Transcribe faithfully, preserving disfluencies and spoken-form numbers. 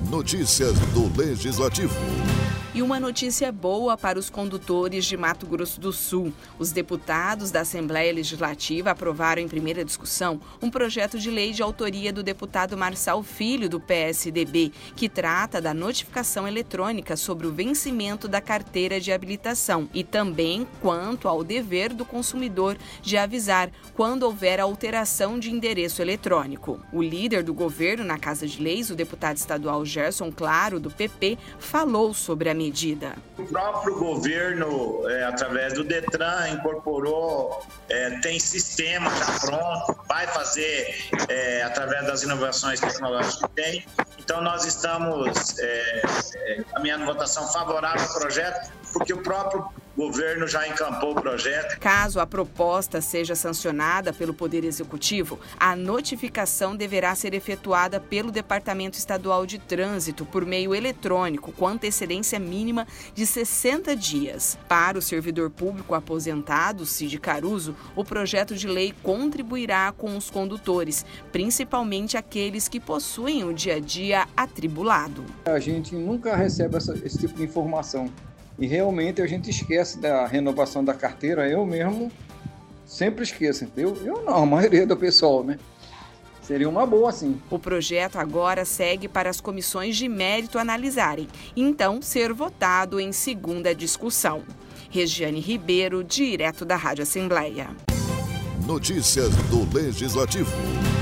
Notícias do Legislativo. E uma notícia boa para os condutores de Mato Grosso do Sul. Os deputados da Assembleia Legislativa aprovaram em primeira discussão um projeto de lei de autoria do deputado Marçal Filho, do P S D B, que trata da notificação eletrônica sobre o vencimento da carteira de habilitação e também quanto ao dever do consumidor de avisar quando houver alteração de endereço eletrônico. O líder do governo na Casa de Leis, o deputado estadual Gerson Claro, do P P, falou sobre a medida. O próprio governo, é, através do Detran, incorporou, é, tem sistema já pronto, vai fazer é, através das inovações tecnológicas que tem. Então, nós estamos é, é, caminhando votação favorável ao projeto, porque o próprio governo já encampou o projeto. Caso a proposta seja sancionada pelo Poder Executivo, a notificação deverá ser efetuada pelo Departamento Estadual de Trânsito por meio eletrônico, com antecedência mínima de sessenta dias. Para o servidor público aposentado, Cid Caruso, o projeto de lei contribuirá com os condutores, principalmente aqueles que possuem o dia a dia atribulado. A gente nunca recebe essa, esse tipo de informação. E realmente a gente esquece da renovação da carteira. Eu mesmo sempre esqueço. Eu, eu não, a maioria do pessoal, né? Seria uma boa, sim. O projeto agora segue para as comissões de mérito analisarem, então ser votado em segunda discussão. Regiane Ribeiro, direto da Rádio Assembleia. Notícias do Legislativo.